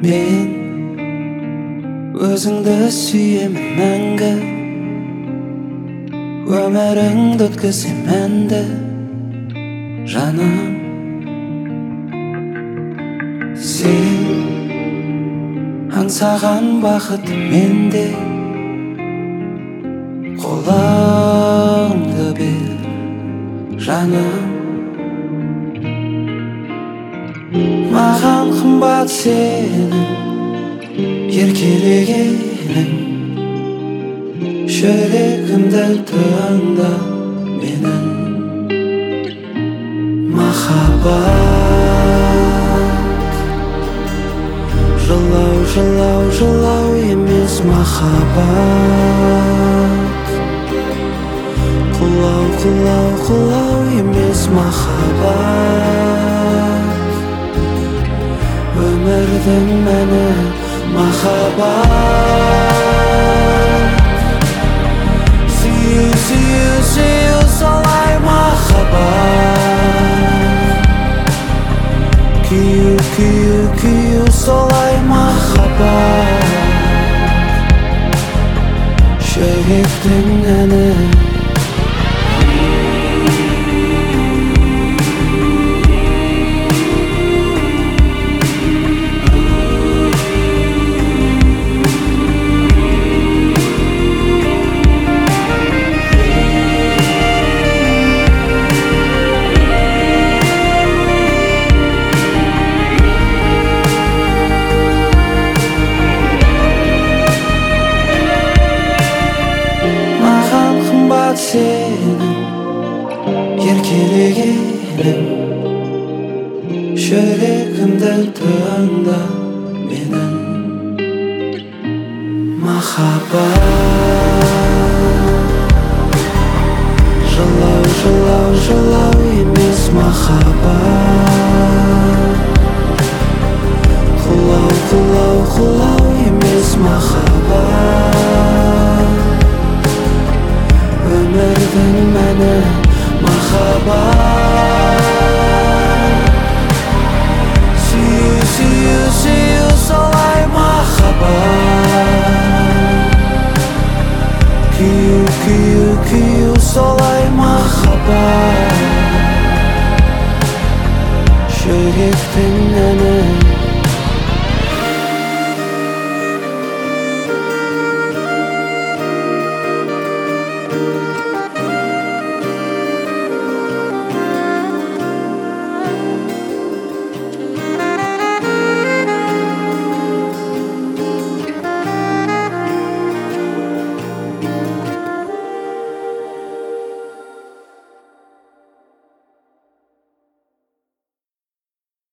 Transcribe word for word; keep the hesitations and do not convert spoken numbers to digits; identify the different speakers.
Speaker 1: мен өзіңді сүйемін мәңгі, өміріңді өткізем мәнді жаным. Сен аңсаған бақыты менде, қолыңды бер жаным. Маған қымбат сенің еркелегенің, жүрегімді тыңда менің. Махаббат жылау, жылау, жылау емес махаббат. Құлау, құлау, құлау емес махаббат. Өмірдің мәні махаббат. Сүю, сүю, сүю солай махаббат. Күю, күю, күю солай махаббат. Жүректің әні. Сенің еркелегенің, жүрегімді тыңда менің. Махаббат жылау, жылау, жылау емес махаббат. Құлау, құлау, құлау емес махаббат. Өмірдің мәні махаббат. Сүю, сүю, сүю солай махаббат. Күю, күю, күю солай махаббат. Жүректің